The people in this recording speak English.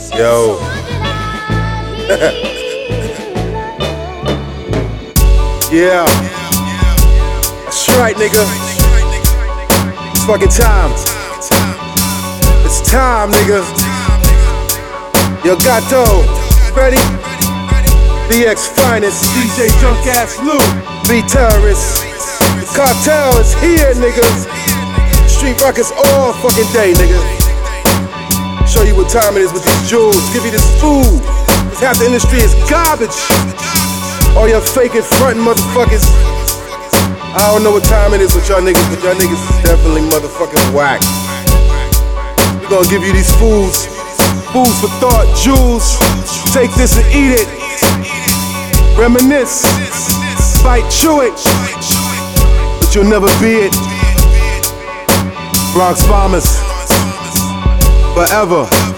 Yo. Yeah. That's right, nigga. It's fucking time. It's time, nigga. Yo, Gato. Ready? DX Finest. DJ Drunk Ass Lou. V-Terrorist. Cartel is here, nigga. Street rockets all fucking day, nigga. Show you what time it is with these jewels. Give you this food. Cause half the industry is garbage. All your fake and frontin' motherfuckers. I don't know what time it is with y'all niggas, but y'all niggas is definitely motherfucking whack. We gonna give you these foods. Foods for thought, jewels. Take this and eat it. Reminisce. Bite, chew it. But you'll never be it. Bronx Bombers. Forever.